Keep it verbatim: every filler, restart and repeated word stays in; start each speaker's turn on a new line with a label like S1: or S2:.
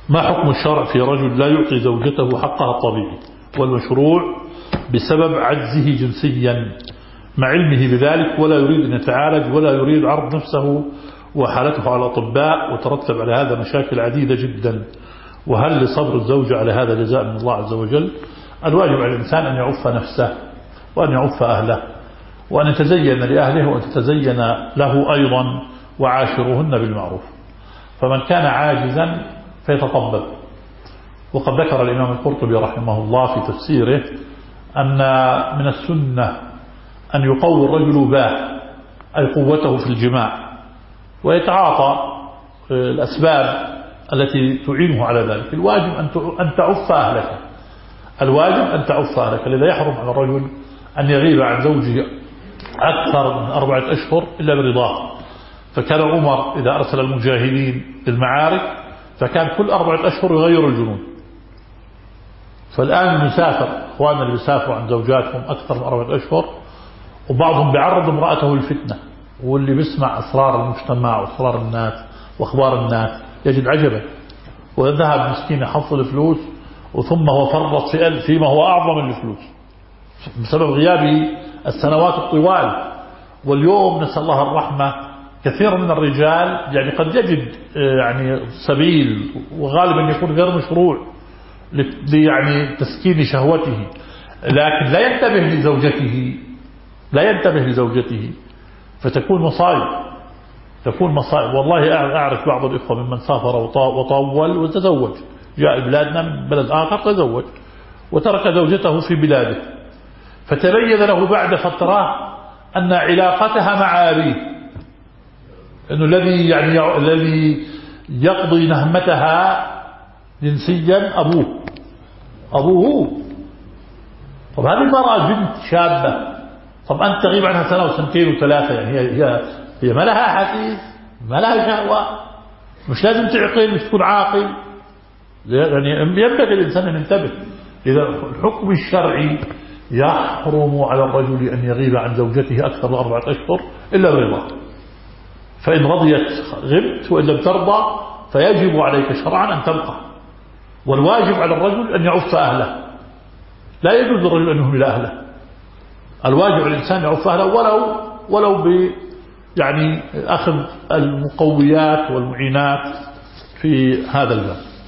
S1: ما حكم الشرع في رجل لا يعطي زوجته حقها الطبيعي والمشروع بسبب عجزه جنسيا مع علمه بذلك ولا يريد أن يتعالج ولا يريد عرض نفسه وحالته على الأطباء وترتب على هذا مشاكل عديدة جدا؟ وهل لصبر الزوجة على هذا جزاء من الله عز وجل؟ الواجب على الإنسان أن يعف نفسه وأن يعف أهله وأن يتزين لأهله وأن تتزين له أيضا وعاشروهن بالمعروف. فمن كان عاجزا فيتطبب. وقد ذكر الإمام القرطبي رحمه الله في تفسيره أن من السنة أن يقوي الرجل باه أي قوته في الجماع ويتعاطى الأسباب التي تعينه على ذلك. الواجب أن تعف أهلك الواجب أن تعف أهلك. لذا يحرم على الرجل أن يغيب عن زوجه أكثر من أربعة أشهر إلا برضاه. فكان عمر إذا أرسل المجاهدين للمعارك فكان كل أربعة أشهر يغير الجنود. فالآن المسافر أخواننا اللي بيسافروا عن زوجاتهم أكثر من أربعة أشهر وبعضهم بيعرض امرأته للفتنة واللي بيسمع أسرار المجتمع وأسرار الناس وأخبار الناس يجد عجبا. وذهب مسكين يحصل الفلوس وثم هو فرط في فيما هو أعظم من الفلوس بسبب غيابه السنوات الطوال. واليوم نسأل الله الرحمة كثير من الرجال يعني قد يجد يعني سبيل وغالبا يكون غير مشروع يعني تسكين شهوته لكن لا ينتبه لزوجته لا ينتبه لزوجته فتكون مصائب تكون مصائب. والله أعرف بعض الإخوة ممن سافر وطول وتزوج جاء بلادنا من بلد آخر تزوج وترك زوجته في بلاده فتبين له بعد فترة أن علاقتها مع أبيه أنه الذي يعني الذي يقضي نهمتها جنسيا أبوه أبوه. طب هذه المرأة بنت شابة طب أنت تغيب عنها سنة وسنتين وثلاثة يعني هي هي هي ما لها حديث ما لها شهوة مش لازم تعقل مش تكون عاقل يعني ينبغي الإنسان أن ينتبه. إذا الحكم الشرعي يحرم على الرجل أن يغيب عن زوجته أكثر من أربعة أشهر إلا برضاه. فإن رضيت غبت وإن لم ترضى فيجب عليك شرعا أن تبقى. والواجب على الرجل أن يعف أهله لا يجوز للرجل أن يهمل أهله. الواجب على الإنسان يعف أهله ولو ولو ب يعني أخذ المقويات والمعينات في هذا الباب.